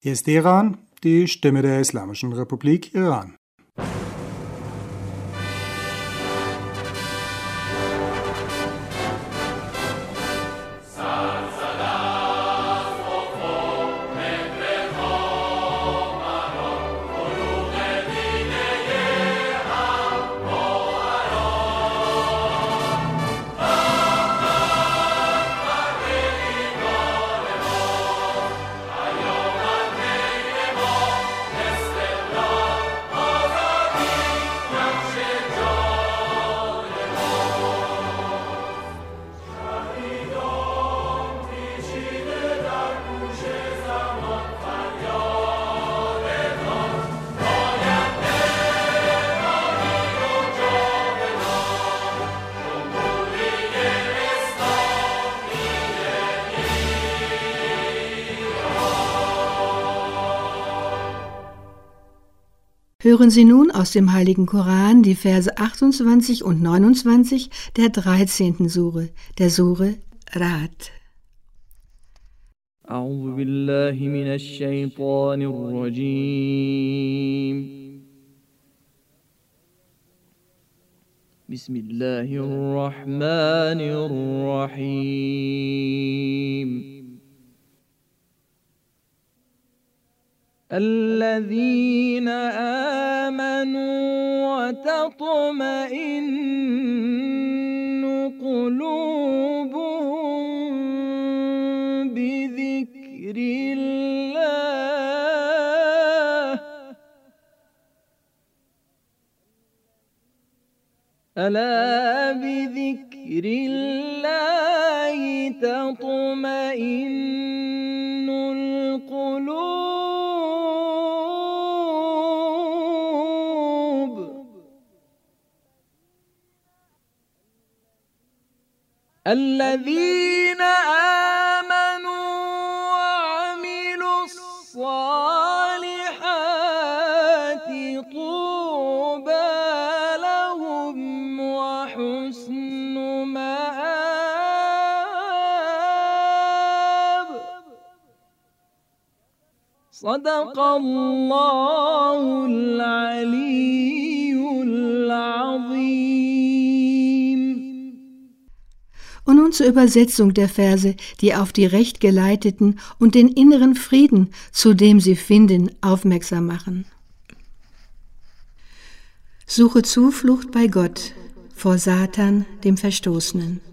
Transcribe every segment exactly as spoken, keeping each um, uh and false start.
Hier ist Iran, die Stimme der Islamischen Republik Iran. Hören Sie nun aus dem Heiligen Koran die Verse achtundzwanzig und neunundzwanzig der dreizehnten Sure, der Sure Ra'd. أعوذ بالله من الشيطان الرجيم بسم الله الرحمن الرحيم الذين آمنوا وتطمئن قلوبهم بذكر الله ألا بذكر الله تطمئن القلوب الذين آمنوا وعملوا الصالحات طوبى لهم وحسن مآب صدق الله العلي العظيم. Und nun zur Übersetzung der Verse, die auf die Rechtgeleiteten und den inneren Frieden, zu dem sie finden, aufmerksam machen. Suche Zuflucht bei Gott vor Satan, dem Verstoßenen.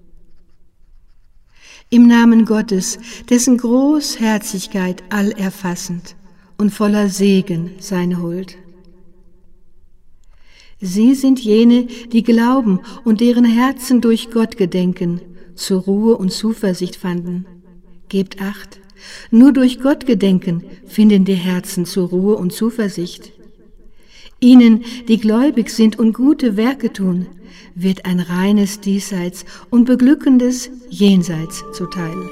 Im Namen Gottes, dessen Großherzigkeit allerfassend und voller Segen seine Huld. Sie sind jene, die glauben und deren Herzen durch Gott gedenken, zur Ruhe und Zuversicht fanden. Gebt Acht, nur durch Gott gedenken finden die Herzen zur Ruhe und Zuversicht. Ihnen, die gläubig sind und gute Werke tun, wird ein reines Diesseits und beglückendes Jenseits zuteil.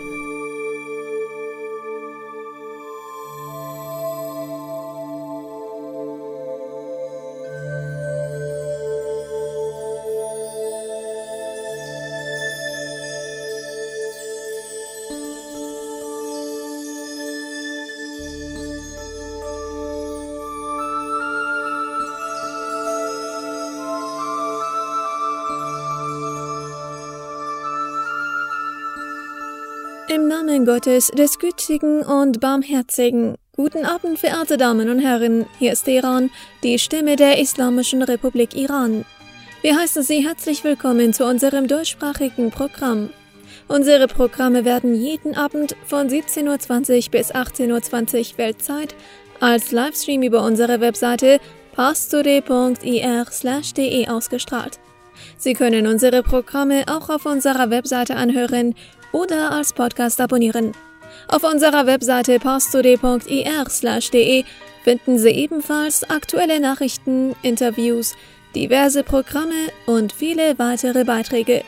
Im Namen Gottes, des Gütigen und Barmherzigen. Guten Abend, verehrte Damen und Herren. Hier ist Iran, die Stimme der Islamischen Republik Iran. Wir heißen Sie herzlich willkommen zu unserem deutschsprachigen Programm. Unsere Programme werden jeden Abend von siebzehn Uhr zwanzig bis achtzehn Uhr zwanzig Weltzeit als Livestream über unsere Webseite pastore punkt ir slash de ausgestrahlt. Sie können unsere Programme auch auf unserer Webseite anhören oder als Podcast abonnieren. Auf unserer Webseite pastore punkt ir slash de finden Sie ebenfalls aktuelle Nachrichten, Interviews, diverse Programme und viele weitere Beiträge.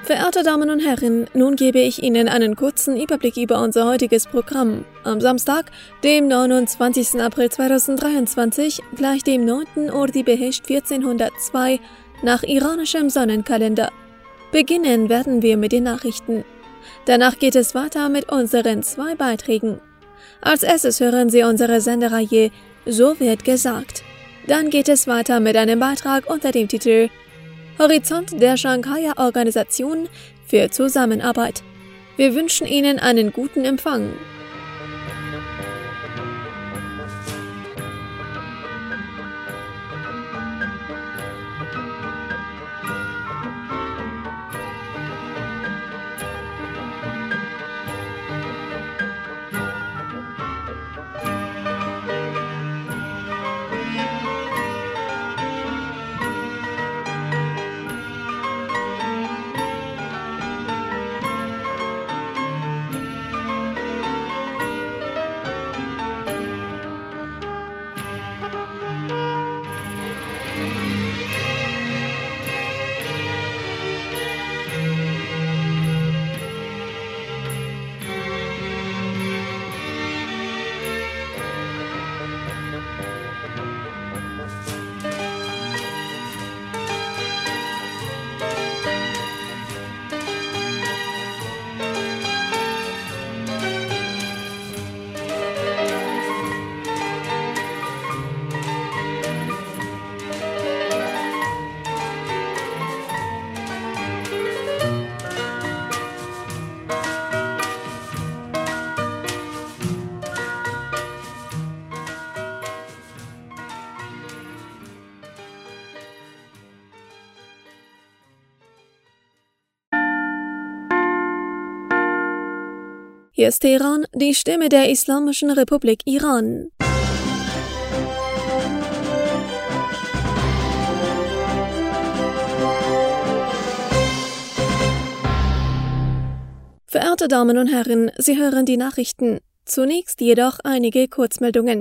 Verehrte Damen und Herren, nun gebe ich Ihnen einen kurzen Überblick über unser heutiges Programm. Am Samstag, dem neunundzwanzigsten April zweitausenddreiundzwanzig, gleich dem neunten Ordi-Behesht vierzehnhundertzwei nach iranischem Sonnenkalender. Beginnen werden wir mit den Nachrichten. Danach geht es weiter mit unseren zwei Beiträgen. Als erstes hören Sie unsere Sendereihe So wird gesagt. Dann geht es weiter mit einem Beitrag unter dem Titel Horizont der Shanghaier Organisation für Zusammenarbeit. Wir wünschen Ihnen einen guten Empfang. Hier ist Teheran, die Stimme der Islamischen Republik Iran. Verehrte Damen und Herren, Sie hören die Nachrichten. Zunächst jedoch einige Kurzmeldungen.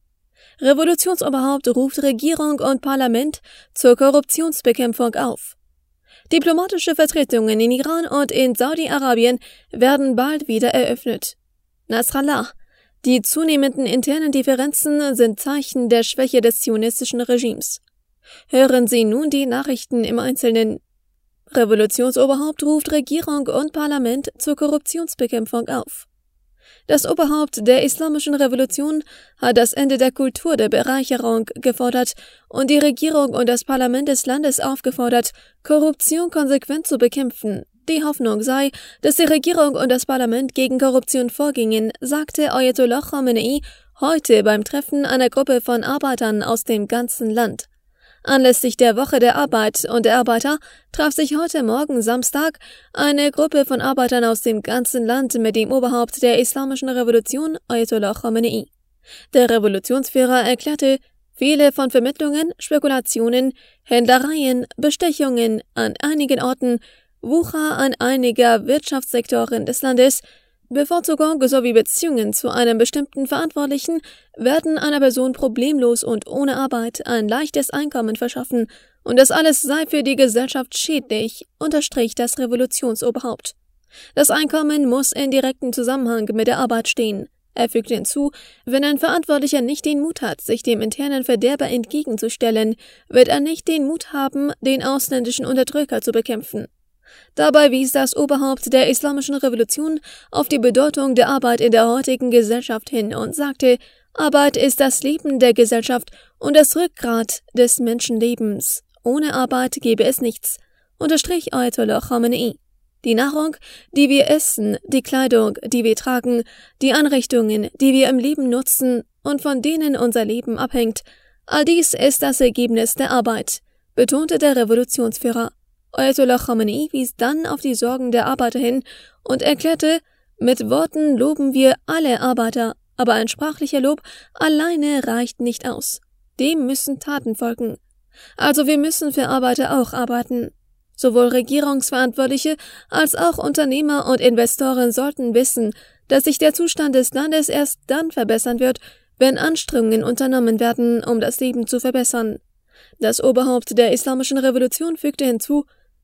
Revolutionsoberhaupt ruft Regierung und Parlament zur Korruptionsbekämpfung auf. Diplomatische Vertretungen in Iran und in Saudi-Arabien werden bald wieder eröffnet. Nasrallah: Die zunehmenden internen Differenzen sind Zeichen der Schwäche des zionistischen Regimes. Hören Sie nun die Nachrichten im Einzelnen. Revolutionsoberhaupt ruft Regierung und Parlament zur Korruptionsbekämpfung auf. Das Oberhaupt der Islamischen Revolution hat das Ende der Kultur der Bereicherung gefordert und die Regierung und das Parlament des Landes aufgefordert, Korruption konsequent zu bekämpfen. Die Hoffnung sei, dass die Regierung und das Parlament gegen Korruption vorgingen, sagte Ayatollah Khamenei heute beim Treffen einer Gruppe von Arbeitern aus dem ganzen Land. Anlässlich der Woche der Arbeit und der Arbeiter traf sich heute Morgen Samstag eine Gruppe von Arbeitern aus dem ganzen Land mit dem Oberhaupt der Islamischen Revolution, Ayatollah Khamenei. Der Revolutionsführer erklärte, viele von Vermittlungen, Spekulationen, Händlereien, Bestechungen an einigen Orten, Wucher an einiger Wirtschaftssektoren des Landes, Bevorzugung sowie Beziehungen zu einem bestimmten Verantwortlichen werden einer Person problemlos und ohne Arbeit ein leichtes Einkommen verschaffen, und das alles sei für die Gesellschaft schädlich, unterstrich das Revolutionsoberhaupt. Das Einkommen muss in direktem Zusammenhang mit der Arbeit stehen. Er fügte hinzu, wenn ein Verantwortlicher nicht den Mut hat, sich dem internen Verderber entgegenzustellen, wird er nicht den Mut haben, den ausländischen Unterdrücker zu bekämpfen. Dabei wies das Oberhaupt der Islamischen Revolution auf die Bedeutung der Arbeit in der heutigen Gesellschaft hin und sagte, Arbeit ist das Leben der Gesellschaft und das Rückgrat des Menschenlebens. Ohne Arbeit gäbe es nichts, unterstrich Ayatollah Khamenei. Die Nahrung, die wir essen, die Kleidung, die wir tragen, die Einrichtungen, die wir im Leben nutzen und von denen unser Leben abhängt, all dies ist das Ergebnis der Arbeit, betonte der Revolutionsführer. Ayatollah Khamenei wies dann auf die Sorgen der Arbeiter hin und erklärte, mit Worten loben wir alle Arbeiter, aber ein sprachlicher Lob alleine reicht nicht aus. Dem müssen Taten folgen. Also wir müssen für Arbeiter auch arbeiten. Sowohl Regierungsverantwortliche als auch Unternehmer und Investoren sollten wissen, dass sich der Zustand des Landes erst dann verbessern wird, wenn Anstrengungen unternommen werden, um das Leben zu verbessern. Das Oberhaupt der Islamischen Revolution fügte hinzu,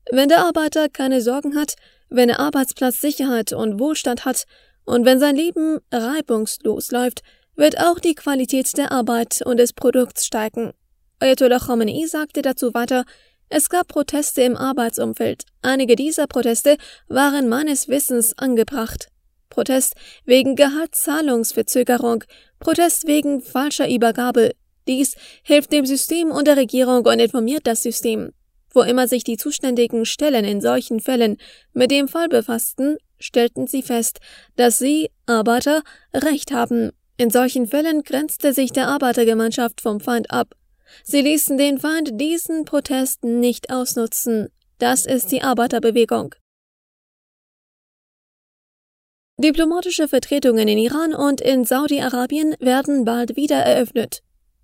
Wenn der Arbeiter keine Sorgen hat, wenn er Arbeitsplatzsicherheit und Wohlstand hat und wenn sein Leben reibungslos läuft, wird auch die Qualität der Arbeit und des Produkts steigen. Ayatollah Khamenei sagte dazu weiter, es gab Proteste im Arbeitsumfeld. Einige dieser Proteste waren meines Wissens angebracht. Protest wegen Gehaltszahlungsverzögerung, Protest wegen falscher Übergabe. Dies hilft dem System und der Regierung und informiert das System. Wo immer sich die zuständigen Stellen in solchen Fällen mit dem Fall befassten, stellten sie fest, dass sie, Arbeiter, Recht haben. In solchen Fällen grenzte sich der Arbeitergemeinschaft vom Feind ab. Sie ließen den Feind diesen Protest nicht ausnutzen. Das ist die Arbeiterbewegung. Diplomatische Vertretungen in Iran und in Saudi-Arabien werden bald wieder eröffnet.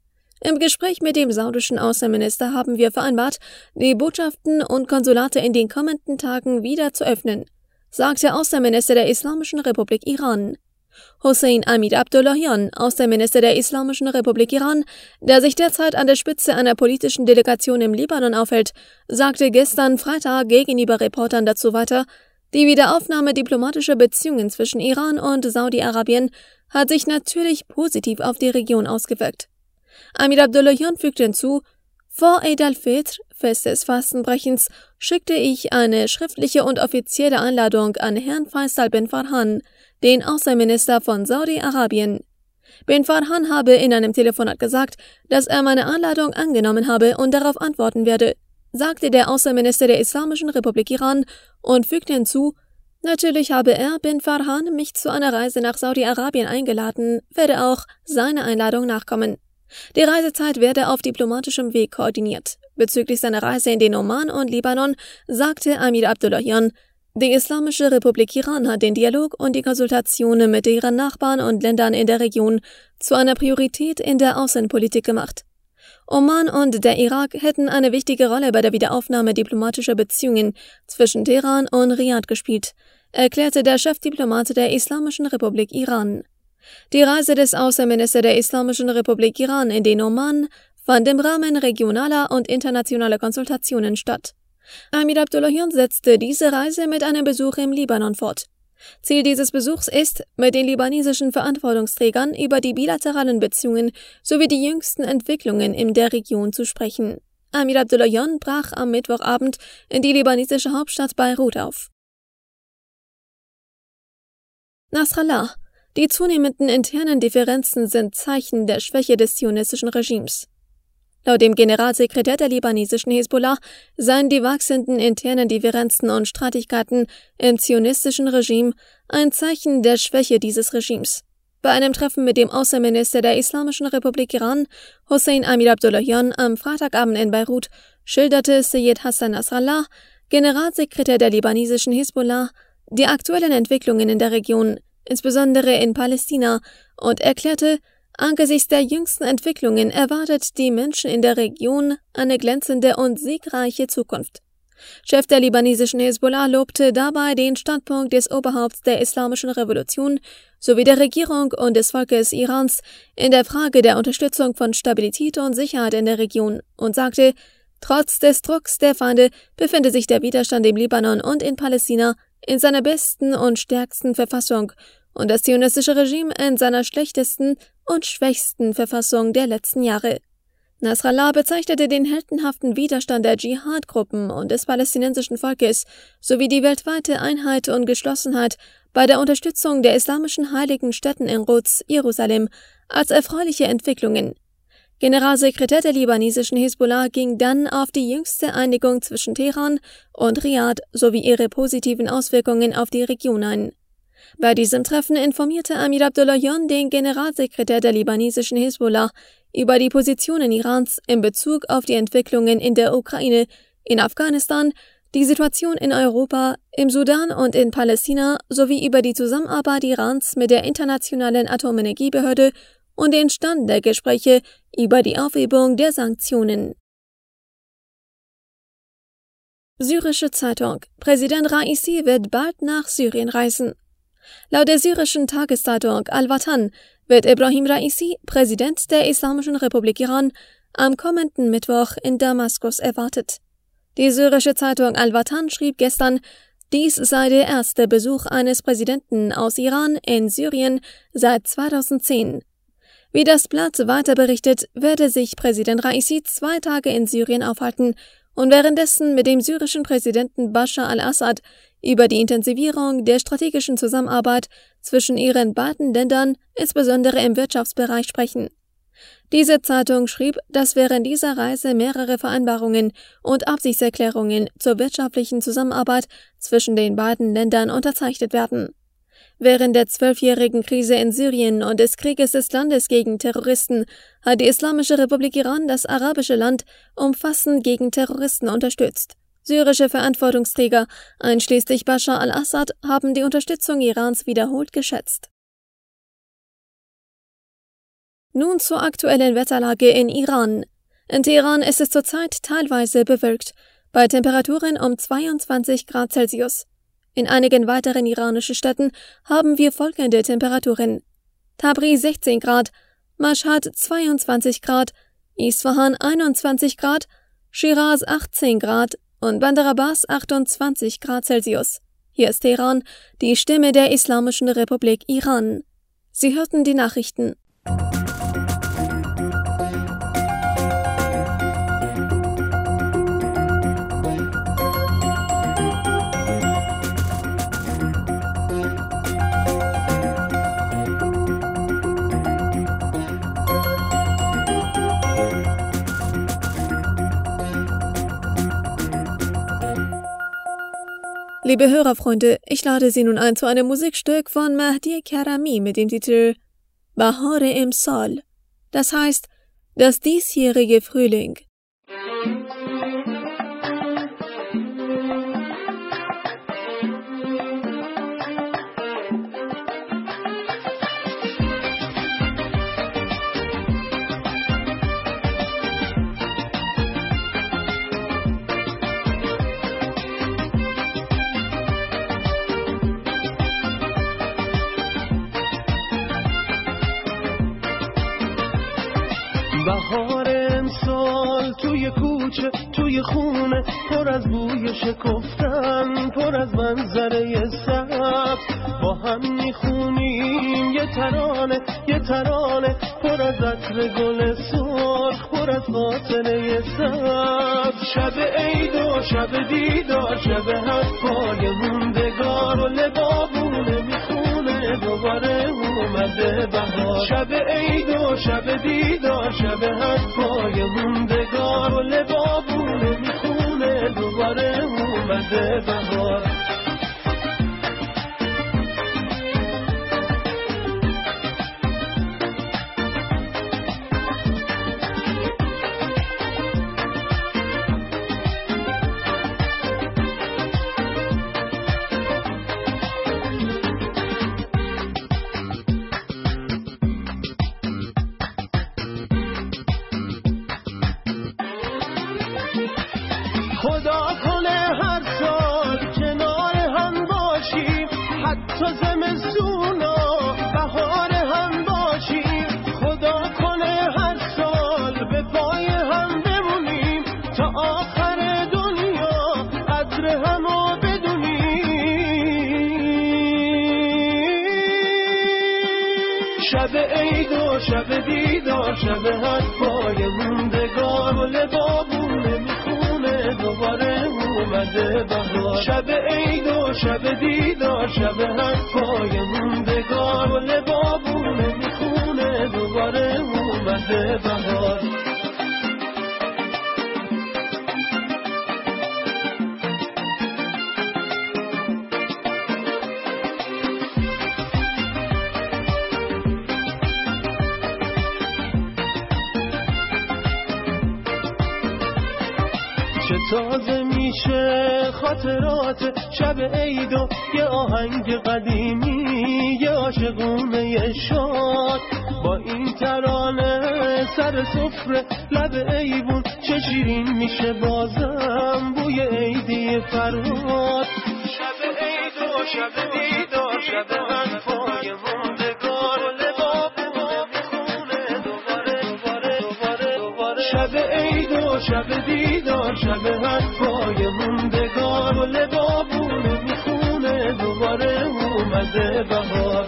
Im Gespräch mit dem saudischen Außenminister haben wir vereinbart, die Botschaften und Konsulate in den kommenden Tagen wieder zu öffnen, sagt der Außenminister der Islamischen Republik Iran. Hossein Amir Abdollahian, Außenminister der Islamischen Republik Iran, der sich derzeit an der Spitze einer politischen Delegation im Libanon aufhält, sagte gestern Freitag gegenüber Reportern dazu weiter, die Wiederaufnahme diplomatischer Beziehungen zwischen Iran und Saudi-Arabien hat sich natürlich positiv auf die Region ausgewirkt. Amir Abdollahian fügte hinzu, vor Eid al-Fitr, Fest des Fastenbrechens, schickte ich eine schriftliche und offizielle Einladung an Herrn Faisal bin Farhan, den Außenminister von Saudi-Arabien. Bin Farhan habe in einem Telefonat gesagt, dass er meine Einladung angenommen habe und darauf antworten werde, sagte der Außenminister der Islamischen Republik Iran und fügte hinzu, natürlich habe er, Bin Farhan, mich zu einer Reise nach Saudi-Arabien eingeladen, werde auch seine Einladung nachkommen. Die Reisezeit werde auf diplomatischem Weg koordiniert. Bezüglich seiner Reise in den Oman und Libanon sagte Amir Abdollahian, die Islamische Republik Iran hat den Dialog und die Konsultationen mit ihren Nachbarn und Ländern in der Region zu einer Priorität in der Außenpolitik gemacht. Oman und der Irak hätten eine wichtige Rolle bei der Wiederaufnahme diplomatischer Beziehungen zwischen Teheran und Riad gespielt, erklärte der Chefdiplomat der Islamischen Republik Iran. Die Reise des Außenministers der Islamischen Republik Iran in den Oman fand im Rahmen regionaler und internationaler Konsultationen statt. Amir Abdollahian setzte diese Reise mit einem Besuch im Libanon fort. Ziel dieses Besuchs ist, mit den libanesischen Verantwortungsträgern über die bilateralen Beziehungen sowie die jüngsten Entwicklungen in der Region zu sprechen. Amir Abdollahian brach am Mittwochabend in die libanesische Hauptstadt Beirut auf. Nasrallah. Die zunehmenden internen Differenzen sind Zeichen der Schwäche des zionistischen Regimes. Laut dem Generalsekretär der libanesischen Hisbollah seien die wachsenden internen Differenzen und Streitigkeiten im zionistischen Regime ein Zeichen der Schwäche dieses Regimes. Bei einem Treffen mit dem Außenminister der Islamischen Republik Iran, Hossein Amir Abdollahian, am Freitagabend in Beirut, schilderte Seyyed Hassan Nasrallah, Generalsekretär der libanesischen Hisbollah, die aktuellen Entwicklungen in der Region, insbesondere in Palästina, und erklärte, angesichts der jüngsten Entwicklungen erwartet die Menschen in der Region eine glänzende und siegreiche Zukunft. Chef der libanesischen Hisbollah lobte dabei den Standpunkt des Oberhaupts der Islamischen Revolution sowie der Regierung und des Volkes Irans in der Frage der Unterstützung von Stabilität und Sicherheit in der Region und sagte, trotz des Drucks der Feinde befinde sich der Widerstand im Libanon und in Palästina in seiner besten und stärksten Verfassung und das zionistische Regime in seiner schlechtesten und schwächsten Verfassung der letzten Jahre. Nasrallah bezeichnete den heldenhaften Widerstand der Dschihad-Gruppen und des palästinensischen Volkes sowie die weltweite Einheit und Geschlossenheit bei der Unterstützung der islamischen heiligen Stätten in Quds, Jerusalem, als erfreuliche Entwicklungen. Generalsekretär der libanesischen Hisbollah ging dann auf die jüngste Einigung zwischen Teheran und Riad sowie ihre positiven Auswirkungen auf die Region ein. Bei diesem Treffen informierte Amir Abdollahian den Generalsekretär der libanesischen Hisbollah über die Positionen Irans in Bezug auf die Entwicklungen in der Ukraine, in Afghanistan, die Situation in Europa, im Sudan und in Palästina sowie über die Zusammenarbeit Irans mit der Internationalen Atomenergiebehörde und den Stand der Gespräche über die Aufhebung der Sanktionen. Syrische Zeitung: Präsident Raisi wird bald nach Syrien reisen. Laut der syrischen Tageszeitung Al-Watan wird Ebrahim Raisi, Präsident der Islamischen Republik Iran, am kommenden Mittwoch in Damaskus erwartet. Die syrische Zeitung Al-Watan schrieb gestern, dies sei der erste Besuch eines Präsidenten aus Iran in Syrien seit zweitausendzehn. Wie das Blatt weiter berichtet, werde sich Präsident Raisi zwei Tage in Syrien aufhalten und währenddessen mit dem syrischen Präsidenten Bashar al-Assad über die Intensivierung der strategischen Zusammenarbeit zwischen ihren beiden Ländern, insbesondere im Wirtschaftsbereich, sprechen. Diese Zeitung schrieb, dass während dieser Reise mehrere Vereinbarungen und Absichtserklärungen zur wirtschaftlichen Zusammenarbeit zwischen den beiden Ländern unterzeichnet werden. Während der zwölfjährigen Krise in Syrien und des Krieges des Landes gegen Terroristen hat die Islamische Republik Iran das arabische Land umfassend gegen Terroristen unterstützt. Syrische Verantwortungsträger, einschließlich Bashar al-Assad, haben die Unterstützung Irans wiederholt geschätzt. Nun zur aktuellen Wetterlage in Iran. In Teheran ist es zurzeit teilweise bewölkt, bei Temperaturen um zweiundzwanzig Grad Celsius. In einigen weiteren iranischen Städten haben wir folgende Temperaturen: Tabriz sechzehn Grad, Mashhad zweiundzwanzig Grad, Isfahan einundzwanzig Grad, Shiraz achtzehn Grad und Bandar Abbas achtundzwanzig Grad Celsius. Hier ist Teheran, die Stimme der Islamischen Republik Iran. Sie hörten die Nachrichten. Liebe Hörerfreunde, ich lade Sie nun ein zu einem Musikstück von Mahdi Karami mit dem Titel Bahar Emsal, das heißt, das diesjährige Frühling. بهار امسال توی کوچه توی خونه پر از بوی شکفتن، پر از منظره سبز، با هم میخونیم یه ترانه یه ترانه، پر از عطر گل سرخ، پر از فاصله سبز. شب عید و شب دیدار، شب حرفای موندگار و لبابونه میخونه دوباره اومده بهار. شب عید و شب دیدار، شب حرفای موندگار و لبابونه میخونه دوباره اومده بهار. خدا کنه هر سال کنار هم باشیم، حتی زمستونا بهار هم باشیم. خدا کنه هر سال به پای هم بمونیم، تا آخر دنیا قدر همو بدونیم. شب عید و شب دیدار، شب حرفای موندگار و لبابونه میخونه دوباره اومده بهار. شب عید و شب دیدار، شب حرفای موندگار و لبابونه میخونه دوباره اومده بهار. چه تازه میشه خاطرات شب عید و یه آهنگ قدیمی، یه عاشقونه شاد با این ترانه سر سفره لب ایوون. چه شیرین میشه بازم بوی عیدی فرهاد. شب عید و شب دیدار، شب حرفای موندگار و لبابونه میخونه دوباره دوباره دوباره دوباره. شب عید و شب دیدار شب حرفای موندگار و لبابونو میخونه دوباره اومده بهار.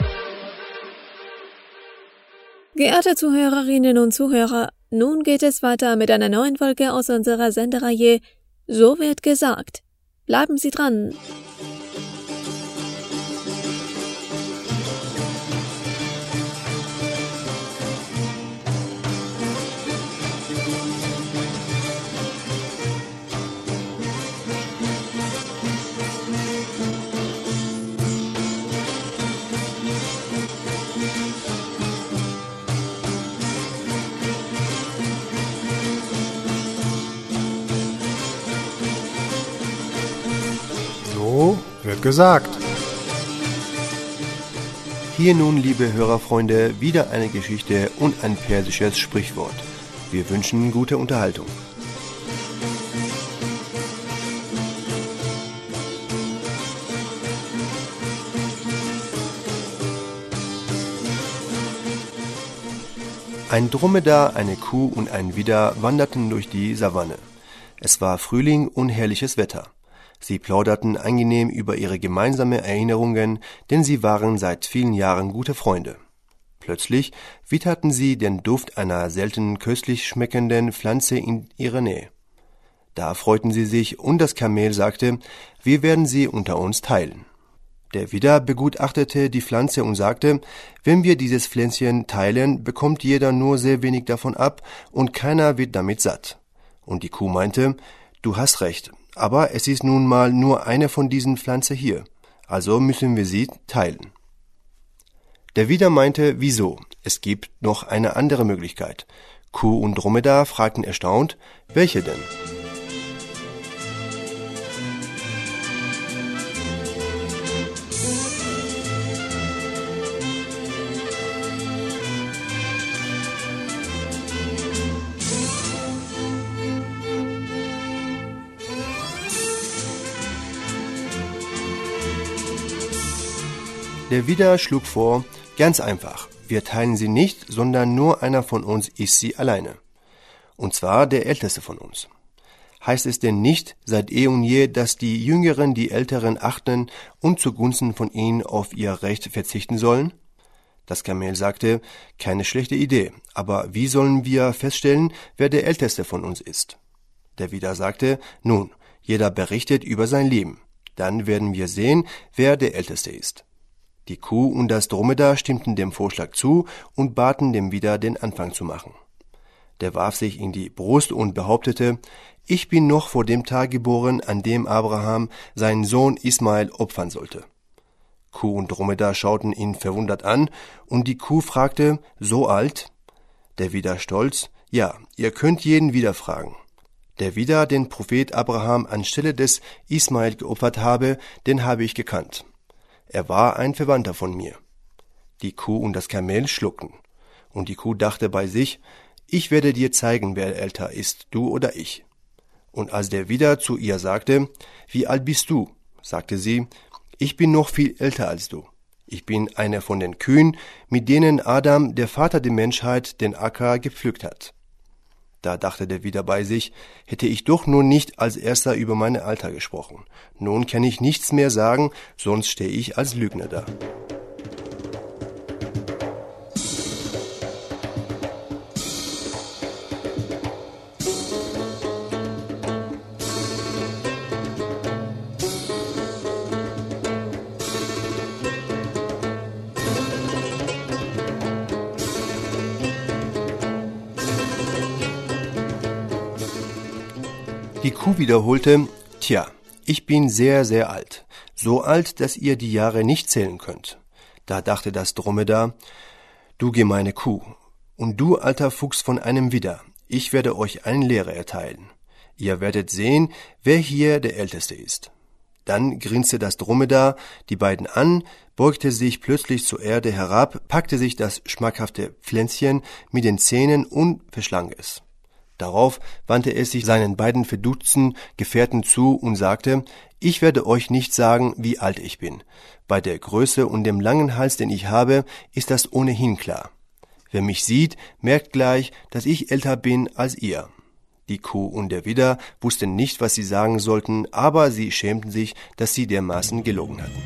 Geehrte Zuhörerinnen und Zuhörer, nun geht es weiter mit einer neuen Folge aus unserer Sendereihe So wird gesagt. Bleiben Sie dran! So wird gesagt. Hier nun, liebe Hörerfreunde, wieder eine Geschichte und ein persisches Sprichwort. Wir wünschen gute Unterhaltung. Ein Dromedar, eine Kuh und ein Widder wanderten durch die Savanne. Es war Frühling und herrliches Wetter. Sie plauderten angenehm über ihre gemeinsamen Erinnerungen, denn sie waren seit vielen Jahren gute Freunde. Plötzlich witterten sie den Duft einer selten köstlich schmeckenden Pflanze in ihrer Nähe. Da freuten sie sich und das Kamel sagte, wir werden sie unter uns teilen. Der Widder begutachtete die Pflanze und sagte, wenn wir dieses Pflänzchen teilen, bekommt jeder nur sehr wenig davon ab und keiner wird damit satt. Und die Kuh meinte, du hast recht. Aber es ist nun mal nur eine von diesen Pflanzen hier, also müssen wir sie teilen. Der Widder meinte, wieso? Es gibt noch eine andere Möglichkeit. Kuh und Dromedar fragten erstaunt, welche denn? Der Widder schlug vor, ganz einfach, wir teilen sie nicht, sondern nur einer von uns isst sie alleine. Und zwar der Älteste von uns. Heißt es denn nicht seit eh und je, dass die Jüngeren die Älteren achten und zugunsten von ihnen auf ihr Recht verzichten sollen? Das Kamel sagte, keine schlechte Idee, aber wie sollen wir feststellen, wer der Älteste von uns ist? Der Widder sagte, nun, jeder berichtet über sein Leben. Dann werden wir sehen, wer der Älteste ist. Die Kuh und das Dromedar stimmten dem Vorschlag zu und baten dem Widder, den Anfang zu machen. Der warf sich in die Brust und behauptete, ich bin noch vor dem Tag geboren, an dem Abraham seinen Sohn Ismael opfern sollte. Kuh und Dromedar schauten ihn verwundert an, und die Kuh fragte, so alt? Der Widder stolz, ja, ihr könnt jeden Widder fragen. Der Widder den Prophet Abraham anstelle des Ismael geopfert habe, den habe ich gekannt. Er war ein Verwandter von mir. Die Kuh und das Kamel schluckten, und die Kuh dachte bei sich, ich werde dir zeigen, wer älter ist, du oder ich. Und als der Widder zu ihr sagte, wie alt bist du? Sagte sie, ich bin noch viel älter als du. Ich bin einer von den Kühen, mit denen Adam, der Vater der Menschheit, den Acker gepflückt hat. Da dachte der Widder bei sich, hätte ich doch nur nicht als erster über mein Alter gesprochen. Nun kann ich nichts mehr sagen, sonst stehe ich als Lügner da. Die Kuh wiederholte, tja, ich bin sehr, sehr alt. So alt, dass ihr die Jahre nicht zählen könnt. Da dachte das Dromedar, du gemeine Kuh, und du alter Fuchs von einem Widder, ich werde euch eine Lehre erteilen. Ihr werdet sehen, wer hier der Älteste ist. Dann grinste das Dromedar die beiden an, beugte sich plötzlich zur Erde herab, packte sich das schmackhafte Pflänzchen mit den Zähnen und verschlang es. Darauf wandte es sich seinen beiden verdutzten Gefährten zu und sagte, ich werde euch nicht sagen, wie alt ich bin. Bei der Größe und dem langen Hals, den ich habe, ist das ohnehin klar. Wer mich sieht, merkt gleich, dass ich älter bin als ihr. Die Kuh und der Widder wussten nicht, was sie sagen sollten, aber sie schämten sich, dass sie dermaßen gelogen hatten.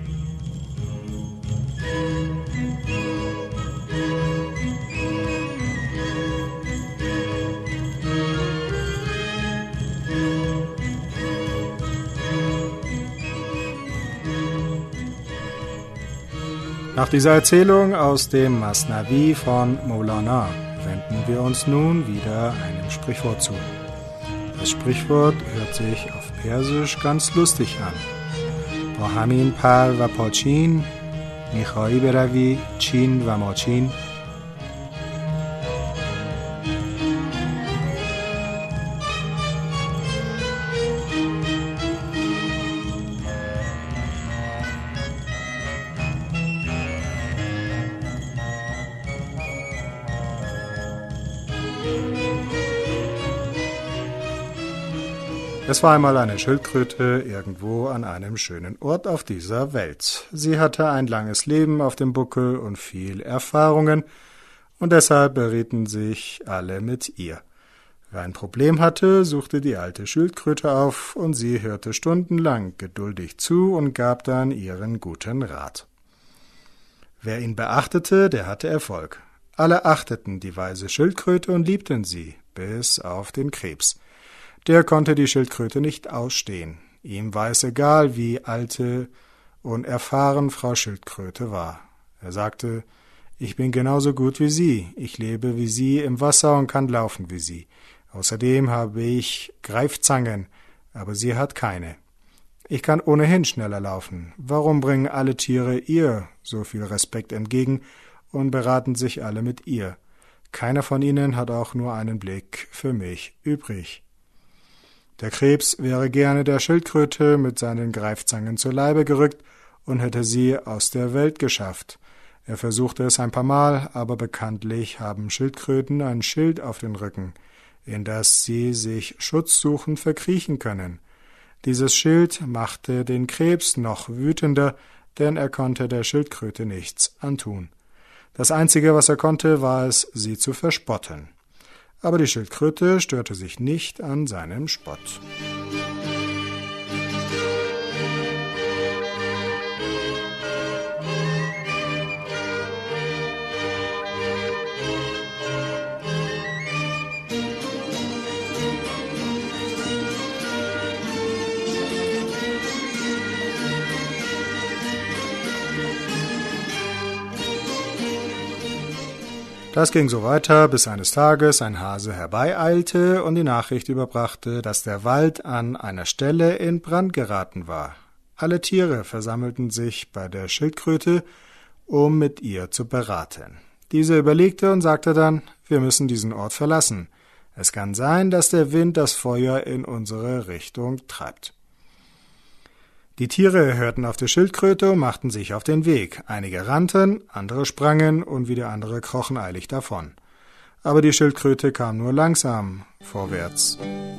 Nach dieser Erzählung aus dem Masnavi von Maulana wenden wir uns nun wieder einem Sprichwort zu. Das Sprichwort hört sich auf Persisch ganz lustig an. Ba hamin par va pachin mikhai beravi chin va machin. Es war einmal eine Schildkröte irgendwo an einem schönen Ort auf dieser Welt. Sie hatte ein langes Leben auf dem Buckel und viel Erfahrungen, und deshalb berieten sich alle mit ihr. Wer ein Problem hatte, suchte die alte Schildkröte auf, und sie hörte stundenlang geduldig zu und gab dann ihren guten Rat. Wer ihn beachtete, der hatte Erfolg. Alle achteten die weise Schildkröte und liebten sie, bis auf den Krebs. Der konnte die Schildkröte nicht ausstehen. Ihm war es egal, wie alte und erfahren Frau Schildkröte war. Er sagte, ich bin genauso gut wie Sie, ich lebe wie Sie im Wasser und kann laufen wie Sie. Außerdem habe ich Greifzangen, aber sie hat keine. Ich kann ohnehin schneller laufen. Warum bringen alle Tiere ihr so viel Respekt entgegen und beraten sich alle mit ihr? Keiner von ihnen hat auch nur einen Blick für mich übrig. Der Krebs wäre gerne der Schildkröte mit seinen Greifzangen zu Leibe gerückt und hätte sie aus der Welt geschafft. Er versuchte es ein paar Mal, aber bekanntlich haben Schildkröten ein Schild auf den Rücken, in das sie sich schutzsuchend verkriechen können. Dieses Schild machte den Krebs noch wütender, denn er konnte der Schildkröte nichts antun. Das Einzige, was er konnte, war es, sie zu verspotten. Aber die Schildkröte störte sich nicht an seinem Spott. Das ging so weiter, bis eines Tages ein Hase herbeieilte und die Nachricht überbrachte, dass der Wald an einer Stelle in Brand geraten war. Alle Tiere versammelten sich bei der Schildkröte, um mit ihr zu beraten. Diese überlegte und sagte dann, wir müssen diesen Ort verlassen. Es kann sein, dass der Wind das Feuer in unsere Richtung treibt. Die Tiere hörten auf die Schildkröte und machten sich auf den Weg. Einige rannten, andere sprangen und wieder andere krochen eilig davon. Aber die Schildkröte kam nur langsam vorwärts.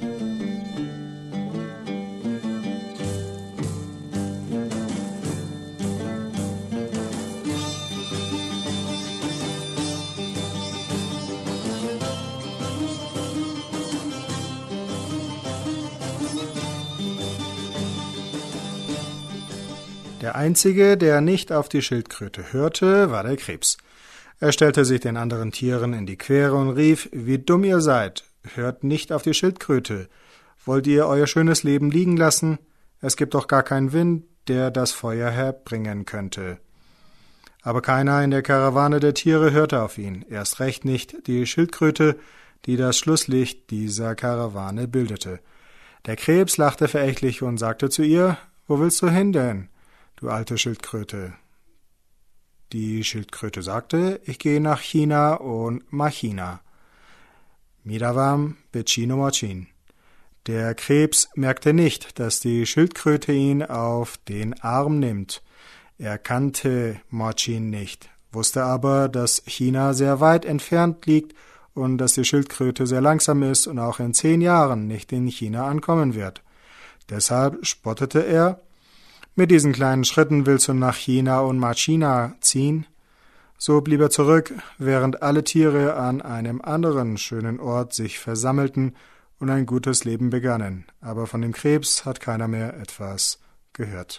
Der Einzige, der nicht auf die Schildkröte hörte, war der Krebs. Er stellte sich den anderen Tieren in die Quere und rief, wie dumm ihr seid, hört nicht auf die Schildkröte. Wollt ihr euer schönes Leben liegen lassen? Es gibt doch gar keinen Wind, der das Feuer herbringen könnte. Aber keiner in der Karawane der Tiere hörte auf ihn, erst recht nicht die Schildkröte, die das Schlusslicht dieser Karawane bildete. Der Krebs lachte verächtlich und sagte zu ihr, wo willst du hin denn, du alte Schildkröte? Die Schildkröte sagte, ich gehe nach China und Machina. Miravam Becino Machin. Der Krebs merkte nicht, dass die Schildkröte ihn auf den Arm nimmt. Er kannte Machin nicht, wusste aber, dass China sehr weit entfernt liegt und dass die Schildkröte sehr langsam ist und auch in zehn Jahren nicht in China ankommen wird. Deshalb spottete er, mit diesen kleinen Schritten willst du nach China und Machina ziehen? So blieb er zurück, während alle Tiere an einem anderen schönen Ort sich versammelten und ein gutes Leben begannen, aber von dem Krebs hat keiner mehr etwas gehört.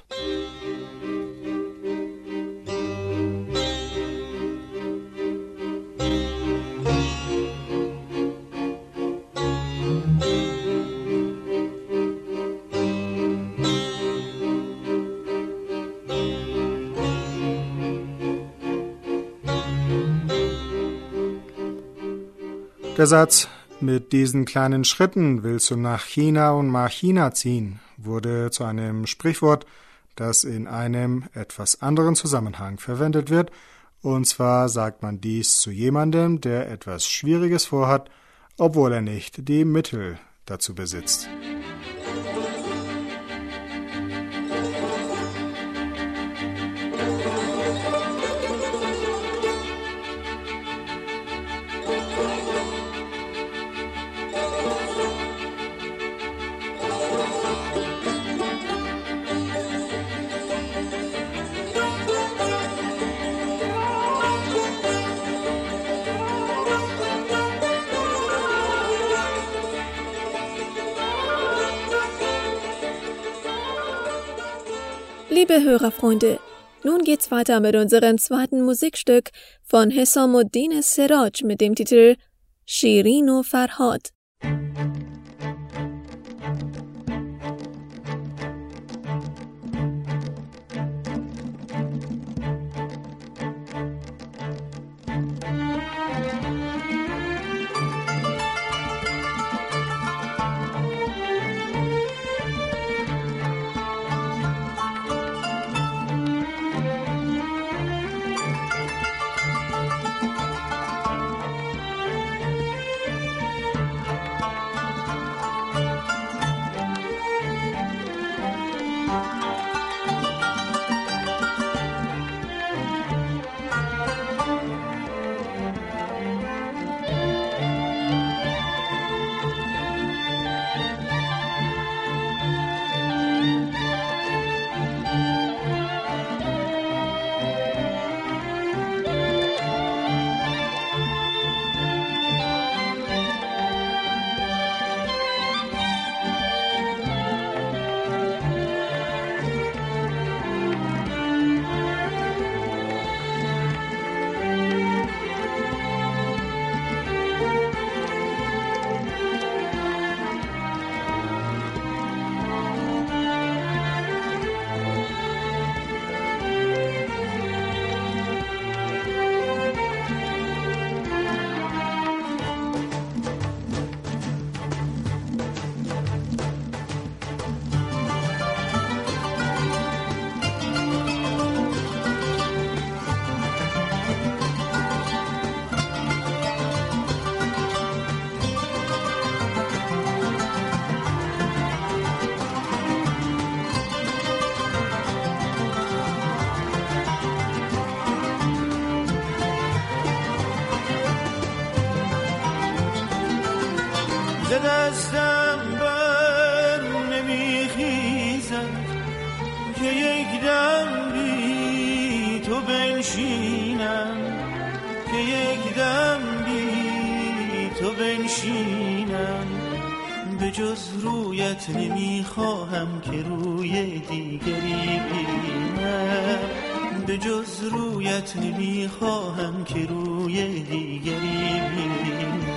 Der Satz, mit diesen kleinen Schritten willst du nach China und nach China ziehen, wurde zu einem Sprichwort, das in einem etwas anderen Zusammenhang verwendet wird, und zwar sagt man dies zu jemandem, der etwas Schwieriges vorhat, obwohl er nicht die Mittel dazu besitzt. Liebe Hörerfreunde, nun geht's weiter mit unserem zweiten Musikstück von Hesamuddin Siraj mit dem Titel Shirin o Farhad. دستم بر نمیخیزد که یک دم بی تو بنشینم که یک دم بی تو بنشینم به جز رویت نمیخواهم که روی دیگری بینم به جز رویت نمیخواهم که روی دیگری بینم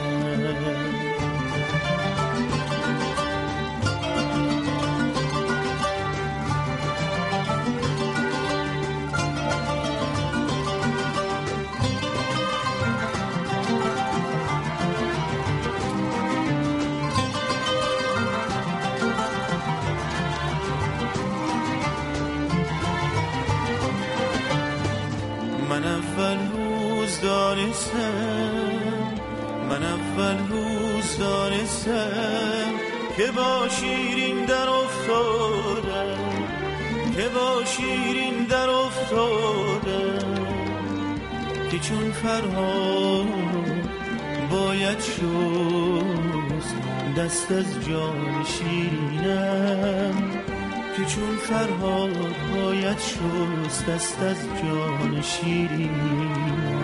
من اول روز دانستم من اول روز دانستم که با شیرین در افتادم که با شیرین در افتادم که چون فرهاد باید شست دست از جان شیرینم که چون فرهاد باید شست دست از جان شیرینم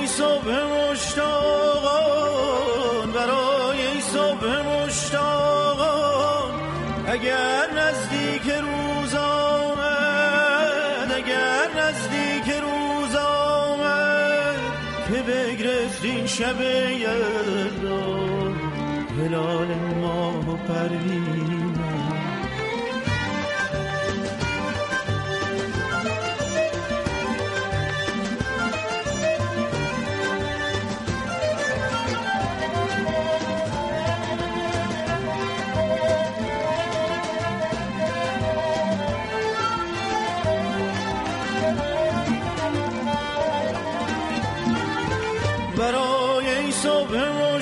برای صبح مشتاقان برای صبح مشتاقان اگر نزدیک روز آمد اگر نزدیک روز آمد که بگرفتین شب یلدا هلال ماه و پروین برای صبح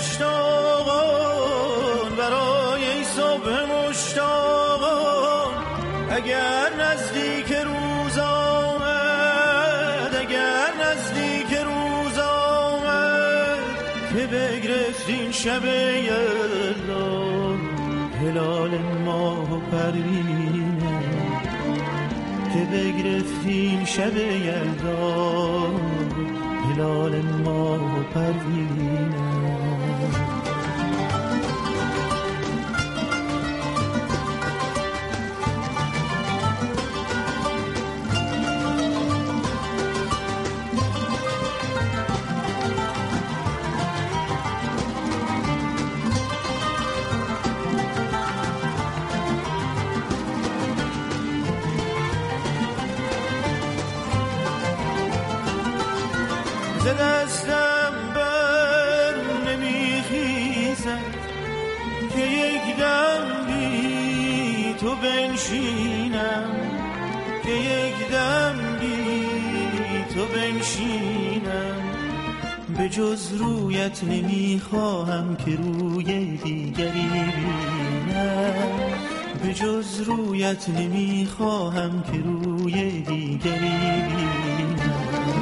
مشتاقان برای صبح مشتاقان اگر نزدیک روز آمد اگر نزدیک روز آمد که بگرفتین شب یلدا هلال ماه و پروینه که بگرفتین شب یلدا هلال ماه و پروینه ز دستم بر نمیخیزد که یک دم بی تو بنشینم که یک دم بی تو بنشینم به جز رویت نمیخواهم که روی دیگری بینم به جز رویت نمیخواهم که روی دیگری بینم.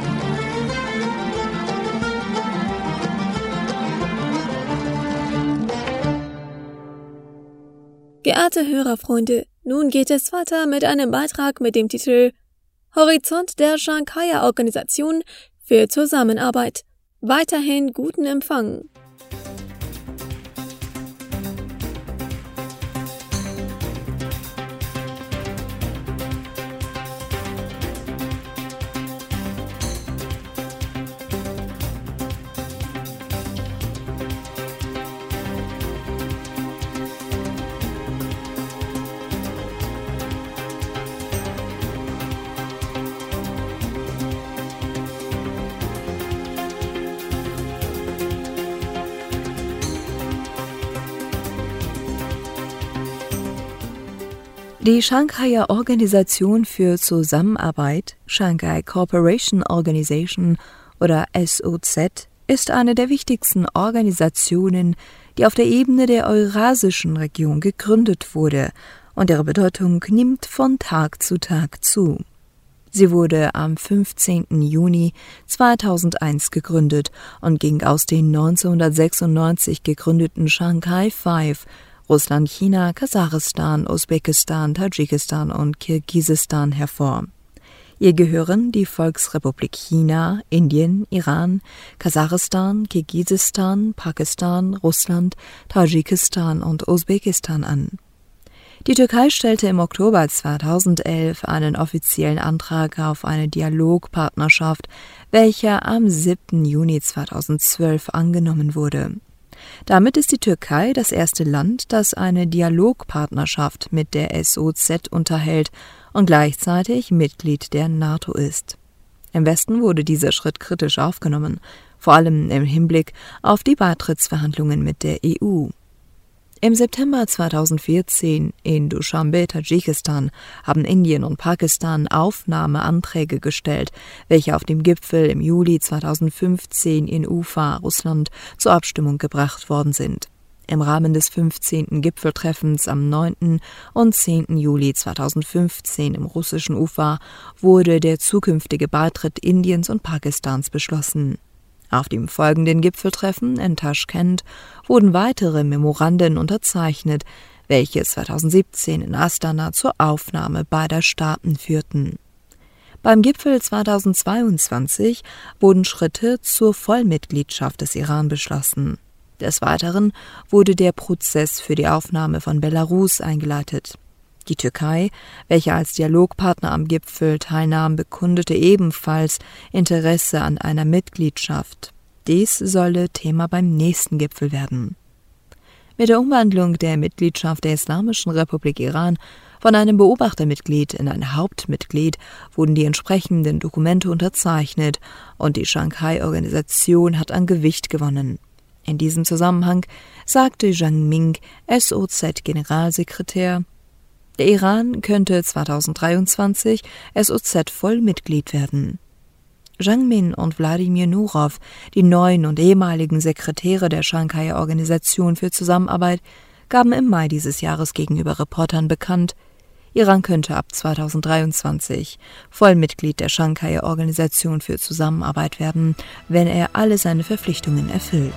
Geehrte Hörerfreunde, nun geht es weiter mit einem Beitrag mit dem Titel Horizont der Shanghaier Organisation für Zusammenarbeit. Weiterhin guten Empfang. Die Shanghaier Organisation für Zusammenarbeit, Shanghai Cooperation Organization oder S O Z, ist eine der wichtigsten Organisationen, die auf der Ebene der Eurasischen Region gegründet wurde, und ihre Bedeutung nimmt von Tag zu Tag zu. Sie wurde am fünfzehnten Juni zweitausendeins gegründet und ging aus den neunzehnhundertsechsundneunzig gegründeten Shanghai Five Russland, China, Kasachstan, Usbekistan, Tadschikistan und Kirgisistan hervor. Ihr gehören die Volksrepublik China, Indien, Iran, Kasachstan, Kirgisistan, Pakistan, Russland, Tadschikistan und Usbekistan an. Die Türkei stellte im Oktober zweitausendelf einen offiziellen Antrag auf eine Dialogpartnerschaft, welcher am siebten Juni zweitausendzwölf angenommen wurde. Damit ist die Türkei das erste Land, das eine Dialogpartnerschaft mit der S O Z unterhält und gleichzeitig Mitglied der NATO ist. Im Westen wurde dieser Schritt kritisch aufgenommen, vor allem im Hinblick auf die Beitrittsverhandlungen mit der E U. Im September zweitausendvierzehn in Duschanbe, Tadschikistan, haben Indien und Pakistan Aufnahmeanträge gestellt, welche auf dem Gipfel im Juli zweitausendfünfzehn in Ufa, Russland, zur Abstimmung gebracht worden sind. Im Rahmen des fünfzehnten Gipfeltreffens am neunten und zehnten Juli zweitausendfünfzehn im russischen Ufa wurde der zukünftige Beitritt Indiens und Pakistans beschlossen. Auf dem folgenden Gipfeltreffen in Taschkent wurden weitere Memoranden unterzeichnet, welche zweitausendsiebzehn in Astana zur Aufnahme beider Staaten führten. Beim Gipfel zweitausendzweiundzwanzig wurden Schritte zur Vollmitgliedschaft des Iran beschlossen. Des Weiteren wurde der Prozess für die Aufnahme von Belarus eingeleitet. Die Türkei, welche als Dialogpartner am Gipfel teilnahm, bekundete ebenfalls Interesse an einer Mitgliedschaft. Dies solle Thema beim nächsten Gipfel werden. Mit der Umwandlung der Mitgliedschaft der Islamischen Republik Iran von einem Beobachtermitglied in ein Hauptmitglied wurden die entsprechenden Dokumente unterzeichnet und die Shanghai-Organisation hat an Gewicht gewonnen. In diesem Zusammenhang sagte Zhang Ming, S O Z-Generalsekretär, der Iran könnte zweitausenddreiundzwanzig S O Z-Vollmitglied werden. Zhang Min und Wladimir Nurov, die neuen und ehemaligen Sekretäre der Shanghai-Organisation für Zusammenarbeit, gaben im Mai dieses Jahres gegenüber Reportern bekannt, Iran könnte ab zweitausenddreiundzwanzig Vollmitglied der Shanghai-Organisation für Zusammenarbeit werden, wenn er alle seine Verpflichtungen erfüllt.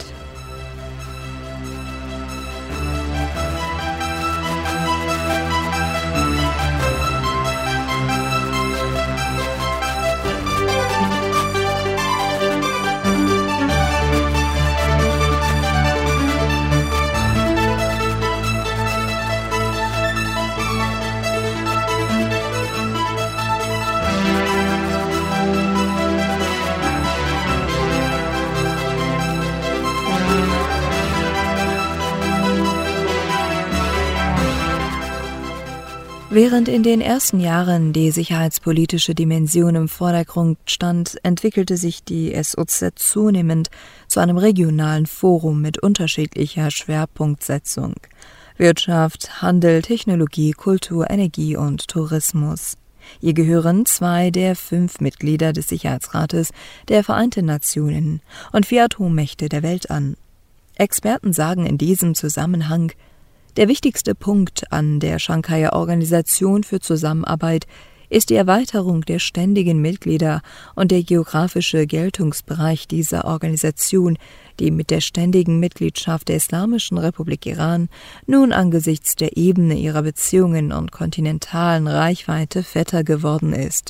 Während in den ersten Jahren die sicherheitspolitische Dimension im Vordergrund stand, entwickelte sich die S O Z zunehmend zu einem regionalen Forum mit unterschiedlicher Schwerpunktsetzung: Wirtschaft, Handel, Technologie, Kultur, Energie und Tourismus. Ihr gehören zwei der fünf Mitglieder des Sicherheitsrates der Vereinten Nationen und vier Atommächte der Welt an. Experten sagen in diesem Zusammenhang, der wichtigste Punkt an der Shanghaier Organisation für Zusammenarbeit ist die Erweiterung der ständigen Mitglieder und der geografische Geltungsbereich dieser Organisation, die mit der ständigen Mitgliedschaft der Islamischen Republik Iran nun angesichts der Ebene ihrer Beziehungen und kontinentalen Reichweite fetter geworden ist.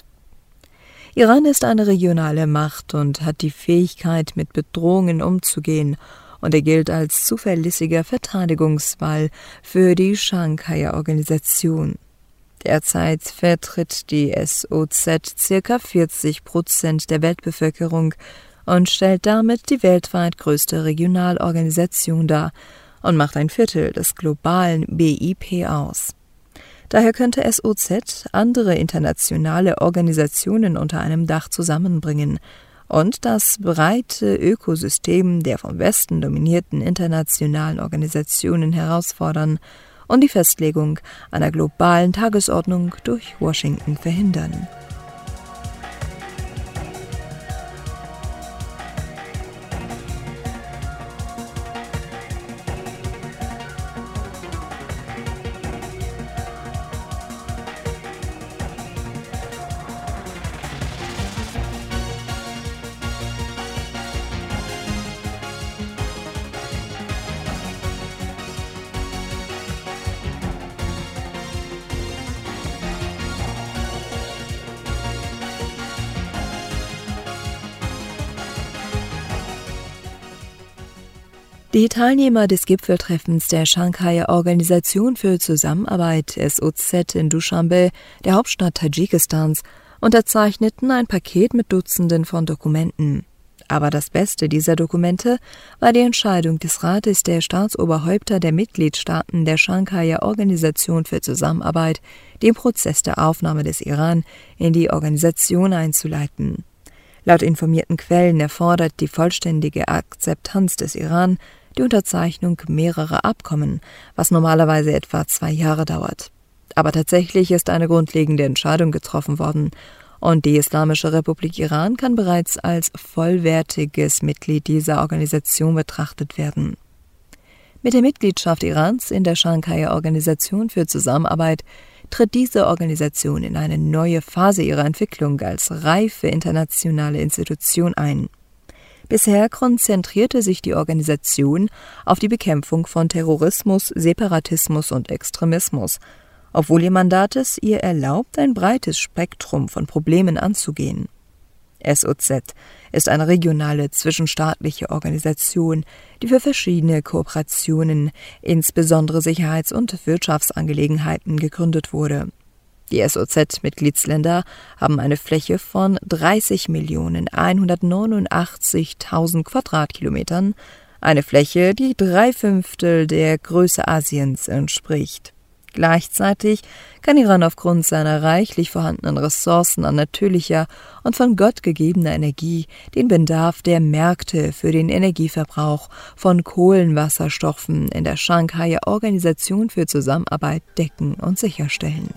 Iran ist eine regionale Macht und hat die Fähigkeit, mit Bedrohungen umzugehen, und er gilt als zuverlässiger Verteidigungswall für die Shanghaier Organisation. Derzeit vertritt die S O Z ca. vierzig Prozent der Weltbevölkerung und stellt damit die weltweit größte Regionalorganisation dar und macht ein Viertel des globalen B I P aus. Daher könnte S O Z andere internationale Organisationen unter einem Dach zusammenbringen und das breite Ökosystem der vom Westen dominierten internationalen Organisationen herausfordern und die Festlegung einer globalen Tagesordnung durch Washington verhindern. Die Teilnehmer des Gipfeltreffens der Shanghaier Organisation für Zusammenarbeit S O Z in Duschanbe, der Hauptstadt Tadschikistans, unterzeichneten ein Paket mit Dutzenden von Dokumenten. Aber das Beste dieser Dokumente war die Entscheidung des Rates der Staatsoberhäupter der Mitgliedstaaten der Shanghaier Organisation für Zusammenarbeit, den Prozess der Aufnahme des Iran in die Organisation einzuleiten. Laut informierten Quellen erfordert die vollständige Akzeptanz des Iran die Unterzeichnung mehrerer Abkommen, was normalerweise etwa zwei Jahre dauert. Aber tatsächlich ist eine grundlegende Entscheidung getroffen worden und die Islamische Republik Iran kann bereits als vollwertiges Mitglied dieser Organisation betrachtet werden. Mit der Mitgliedschaft Irans in der Shanghaier Organisation für Zusammenarbeit tritt diese Organisation in eine neue Phase ihrer Entwicklung als reife internationale Institution ein. Bisher konzentrierte sich die Organisation auf die Bekämpfung von Terrorismus, Separatismus und Extremismus obwohl ihr Mandat es ihr erlaubt, ein breites Spektrum von Problemen anzugehen. S O Z ist eine regionale zwischenstaatliche Organisation, die für verschiedene Kooperationen, insbesondere Sicherheits- und Wirtschaftsangelegenheiten, gegründet wurde. Die S O Z-Mitgliedsländer haben eine Fläche von dreißig Millionen hundertneunundachtzigtausend Quadratkilometern, eine Fläche, die drei Fünftel der Größe Asiens entspricht. Gleichzeitig kann Iran aufgrund seiner reichlich vorhandenen Ressourcen an natürlicher und von Gott gegebener Energie den Bedarf der Märkte für den Energieverbrauch von Kohlenwasserstoffen in der Shanghaier Organisation für Zusammenarbeit decken und sicherstellen.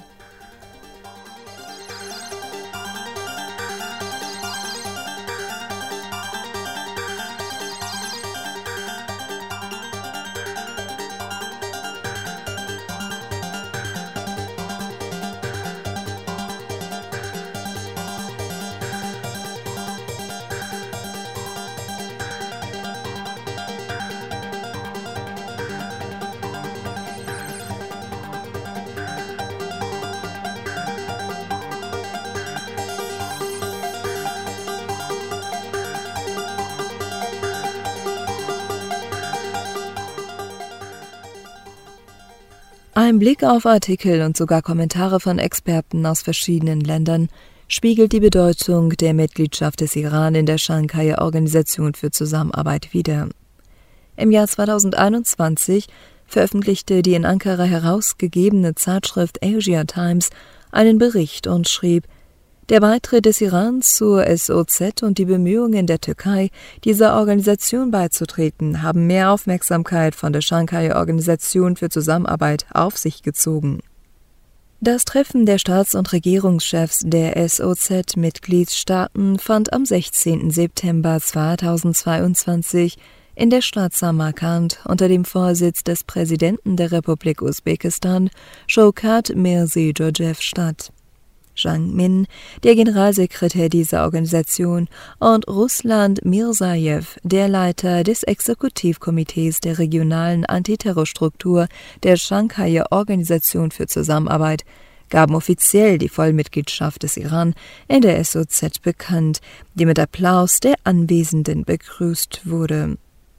Ein Blick auf Artikel und sogar Kommentare von Experten aus verschiedenen Ländern spiegelt die Bedeutung der Mitgliedschaft des Iran in der Shanghaier Organisation für Zusammenarbeit wider. Im Jahr zweitausendeinundzwanzig veröffentlichte die in Ankara herausgegebene Zeitschrift Asia Times einen Bericht und schrieb: Der Beitritt des Iran zur S O Z und die Bemühungen der Türkei, dieser Organisation beizutreten, haben mehr Aufmerksamkeit von der Shanghaier Organisation für Zusammenarbeit auf sich gezogen. Das Treffen der Staats- und Regierungschefs der S O Z-Mitgliedstaaten fand am sechzehnten September zweitausendzweiundzwanzig in der Stadt Samarkand unter dem Vorsitz des Präsidenten der Republik Usbekistan, Shavkat Mirziyoyev, statt. Zhang Min, der Generalsekretär dieser Organisation, und Ruslan Mirzajew, der Leiter des Exekutivkomitees der regionalen Antiterrorstruktur der Shanghaier Organisation für Zusammenarbeit, gaben offiziell die Vollmitgliedschaft des Iran in der S O Z bekannt, die mit Applaus der Anwesenden begrüßt wurde.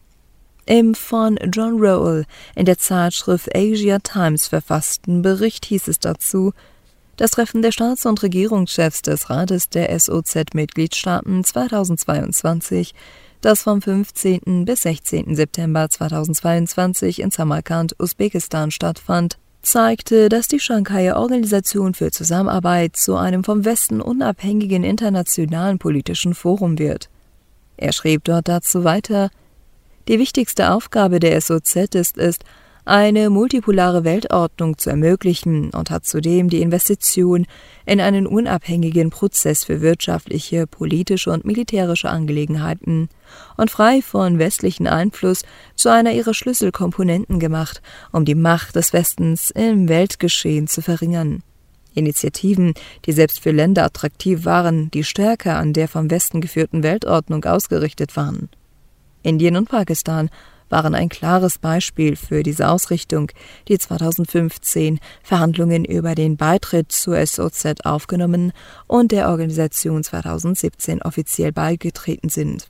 Im von John Rowell in der Zeitschrift Asia Times verfassten Bericht hieß es dazu: Das Treffen der Staats- und Regierungschefs des Rates der S O Z-Mitgliedstaaten zweitausendzweiundzwanzig, das vom fünfzehnten bis sechzehnten September zweitausendzweiundzwanzig in Samarkand, Usbekistan stattfand, zeigte, dass die Shanghaier Organisation für Zusammenarbeit zu einem vom Westen unabhängigen internationalen politischen Forum wird. Er schrieb dort dazu weiter: Die wichtigste Aufgabe der S O Z ist es, eine multipolare Weltordnung zu ermöglichen und hat zudem die Investition in einen unabhängigen Prozess für wirtschaftliche, politische und militärische Angelegenheiten und frei von westlichem Einfluss zu einer ihrer Schlüsselkomponenten gemacht, um die Macht des Westens im Weltgeschehen zu verringern. Initiativen, die selbst für Länder attraktiv waren, die stärker an der vom Westen geführten Weltordnung ausgerichtet waren. Indien und Pakistan waren ein klares Beispiel für diese Ausrichtung, die zweitausendfünfzehn Verhandlungen über den Beitritt zur S O Z aufgenommen und der Organisation zweitausendsiebzehn offiziell beigetreten sind.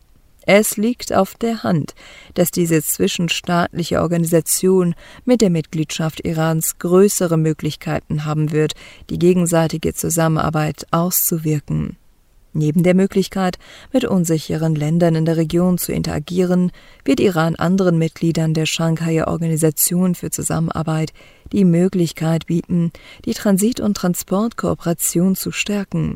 Es liegt auf der Hand, dass diese zwischenstaatliche Organisation mit der Mitgliedschaft Irans größere Möglichkeiten haben wird, die gegenseitige Zusammenarbeit auszuwirken. Neben der Möglichkeit, mit unsicheren Ländern in der Region zu interagieren, wird Iran anderen Mitgliedern der Shanghaier Organisation für Zusammenarbeit die Möglichkeit bieten, die Transit- und Transportkooperation zu stärken.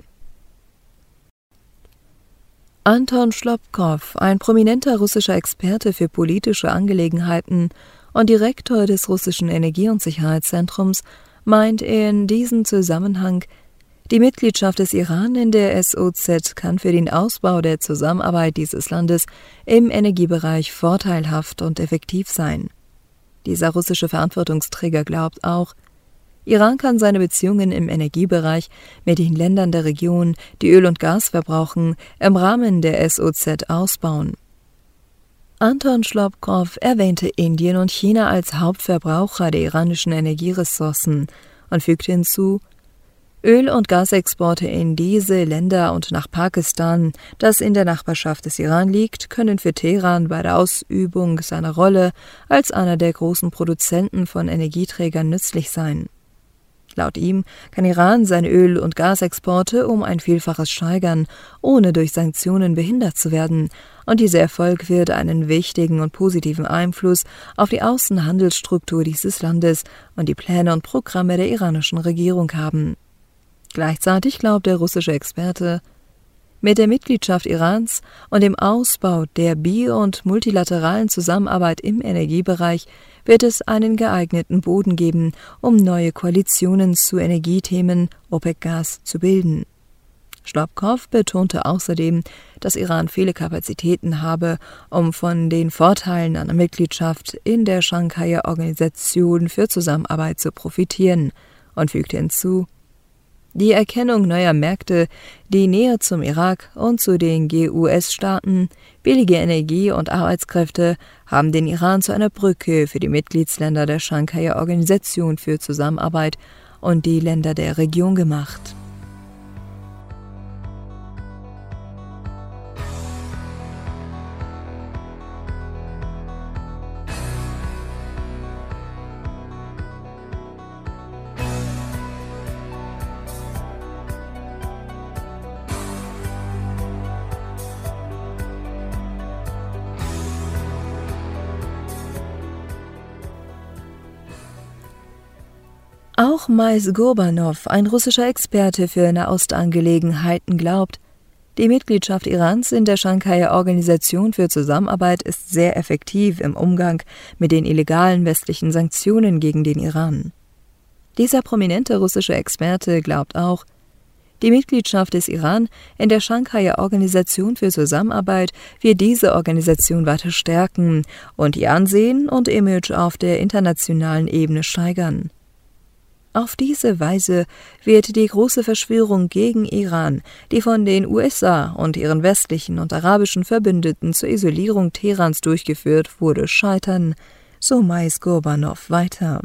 Anton Schlopkow, ein prominenter russischer Experte für politische Angelegenheiten und Direktor des russischen Energie- und Sicherheitszentrums, meint in diesem Zusammenhang: Die Mitgliedschaft des Iran in der S O Z kann für den Ausbau der Zusammenarbeit dieses Landes im Energiebereich vorteilhaft und effektiv sein. Dieser russische Verantwortungsträger glaubt auch, Iran kann seine Beziehungen im Energiebereich mit den Ländern der Region, die Öl und Gas verbrauchen, im Rahmen der S O Z ausbauen. Anton Schlopkow erwähnte Indien und China als Hauptverbraucher der iranischen Energieressourcen und fügte hinzu: Öl- und Gasexporte in diese Länder und nach Pakistan, das in der Nachbarschaft des Iran liegt, können für Teheran bei der Ausübung seiner Rolle als einer der großen Produzenten von Energieträgern nützlich sein. Laut ihm kann Iran seine Öl- und Gasexporte um ein Vielfaches steigern, ohne durch Sanktionen behindert zu werden, und dieser Erfolg wird einen wichtigen und positiven Einfluss auf die Außenhandelsstruktur dieses Landes und die Pläne und Programme der iranischen Regierung haben. Gleichzeitig glaubt der russische Experte, mit der Mitgliedschaft Irans und dem Ausbau der bi- und multilateralen Zusammenarbeit im Energiebereich wird es einen geeigneten Boden geben, um neue Koalitionen zu Energiethemen OPEC-Gas zu bilden. Schlopkow betonte außerdem, dass Iran viele Kapazitäten habe, um von den Vorteilen einer Mitgliedschaft in der Schanghaier Organisation für Zusammenarbeit zu profitieren, und fügte hinzu: Die Erkennung neuer Märkte, die Nähe zum Irak und zu den G U S-Staaten, billige Energie und Arbeitskräfte haben den Iran zu einer Brücke für die Mitgliedsländer der Schanghaier Organisation für Zusammenarbeit und die Länder der Region gemacht. Auch Mais Gurbanow, ein russischer Experte für Nahostangelegenheiten, glaubt, die Mitgliedschaft Irans in der Schanghaier Organisation für Zusammenarbeit ist sehr effektiv im Umgang mit den illegalen westlichen Sanktionen gegen den Iran. Dieser prominente russische Experte glaubt auch, die Mitgliedschaft des Iran in der Schanghaier Organisation für Zusammenarbeit wird diese Organisation weiter stärken und ihr Ansehen und Image auf der internationalen Ebene steigern. Auf diese Weise wird die große Verschwörung gegen Iran, die von den U S A und ihren westlichen und arabischen Verbündeten zur Isolierung Teherans durchgeführt wurde, scheitern, so Mais Gurbanow weiter.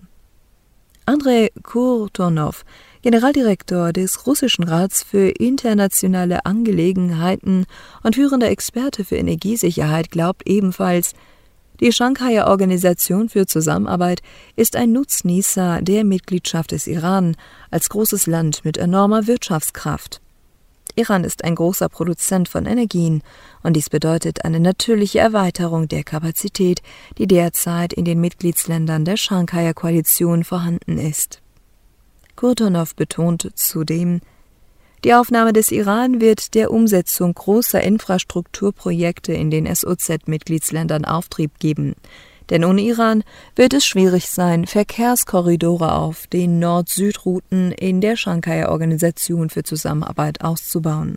Andrei Kurtonow, Generaldirektor des Russischen Rats für internationale Angelegenheiten und führender Experte für Energiesicherheit, glaubt ebenfalls, die Schanghaier Organisation für Zusammenarbeit ist ein Nutznießer der Mitgliedschaft des Iran als großes Land mit enormer Wirtschaftskraft. Iran ist ein großer Produzent von Energien, und dies bedeutet eine natürliche Erweiterung der Kapazität, die derzeit in den Mitgliedsländern der Schanghaier Koalition vorhanden ist. Kurtonow betont zudem, die Aufnahme des Iran wird der Umsetzung großer Infrastrukturprojekte in den S O Z-Mitgliedsländern Auftrieb geben, denn ohne Iran wird es schwierig sein, Verkehrskorridore auf den Nord-Süd-Routen in der Schanghaier Organisation für Zusammenarbeit auszubauen.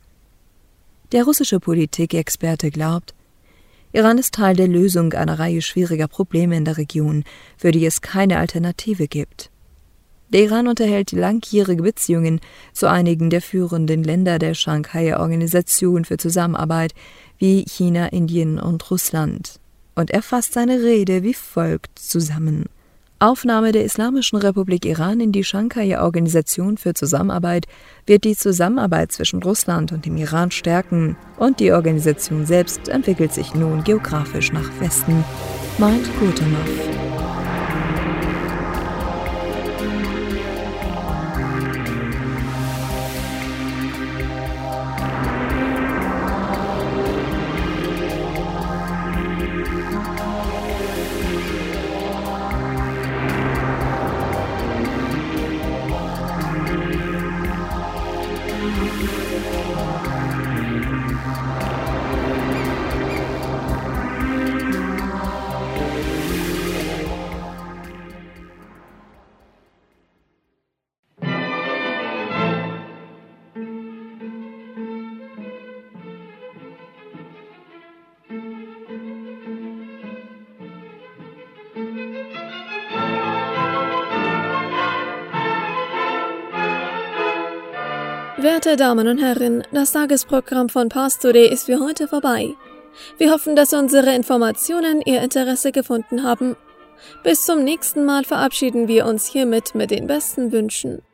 Der russische Politikexperte glaubt, Iran ist Teil der Lösung einer Reihe schwieriger Probleme in der Region, für die es keine Alternative gibt. Der Iran unterhält langjährige Beziehungen zu einigen der führenden Länder der Schanghaier Organisation für Zusammenarbeit wie China, Indien und Russland. Und er fasst seine Rede wie folgt zusammen: Aufnahme der Islamischen Republik Iran in die Schanghaier Organisation für Zusammenarbeit wird die Zusammenarbeit zwischen Russland und dem Iran stärken, und die Organisation selbst entwickelt sich nun geografisch nach Westen, meint Kurtonow. Werte Damen und Herren, das Tagesprogramm von Pars Today ist für heute vorbei. Wir hoffen, dass unsere Informationen Ihr Interesse gefunden haben. Bis zum nächsten Mal verabschieden wir uns hiermit mit den besten Wünschen.